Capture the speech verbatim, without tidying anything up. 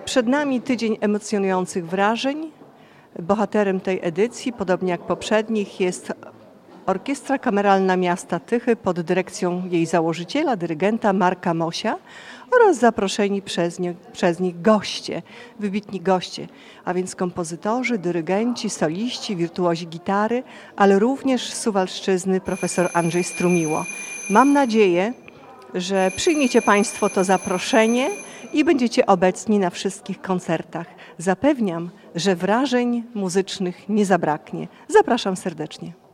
Przed nami tydzień emocjonujących wrażeń. Bohaterem tej edycji, podobnie jak poprzednich, jest Orkiestra Kameralna Miasta Tychy pod dyrekcją jej założyciela, dyrygenta Marka Mosia oraz zaproszeni przez, nie, przez nich goście, wybitni goście, a więc kompozytorzy, dyrygenci, soliści, wirtuozi gitary, ale również z Suwalszczyzny profesor Andrzej Strumiło. Mam nadzieję, że przyjmiecie Państwo to zaproszenie i będziecie obecni na wszystkich koncertach. Zapewniam, że wrażeń muzycznych nie zabraknie. Zapraszam serdecznie.